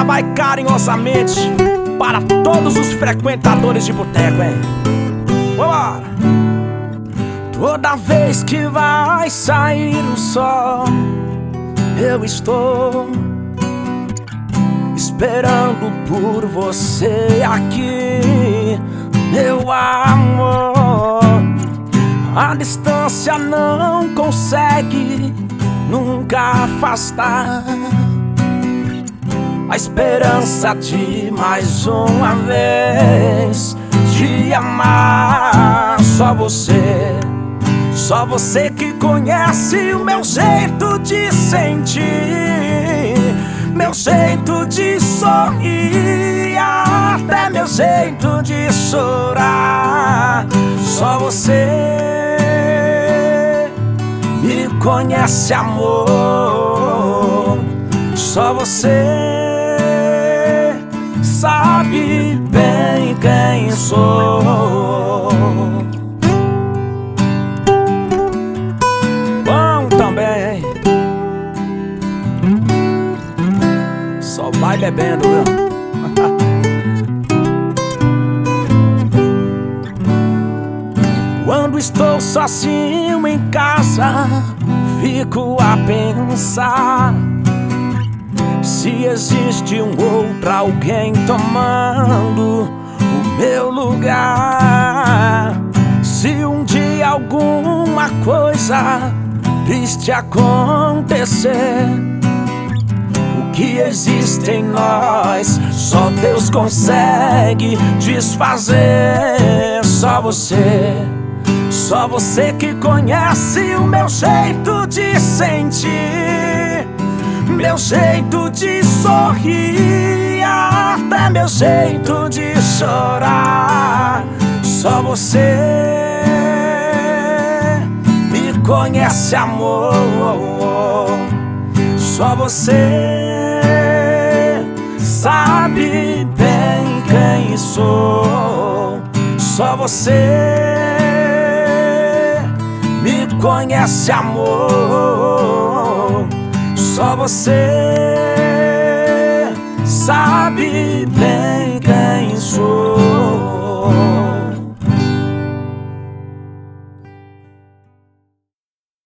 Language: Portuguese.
vai carinhosamente para todos os frequentadores de boteco, hein? Vambora! Toda vez que vai sair o sol, eu estou esperando por você aqui, meu amor. A distância não consegue nunca afastar a esperança de mais uma vez te amar. Só você que conhece o meu jeito de sentir, meu jeito de sorrir, até meu jeito de chorar. Só você me conhece, amor. Só você sabe bem quem sou. Bom também, só vai bebendo, viu? Quando estou sozinho em casa, fico a pensar se existe um outro alguém tomando o meu lugar. Se um dia alguma coisa triste acontecer, o que existe em nós só Deus consegue desfazer. Só você que conhece o meu jeito de sentir, meu jeito de sorrir, até meu jeito de chorar. Só você me conhece, amor. Só você sabe bem quem sou. Só você me conhece, amor. Só você sabe bem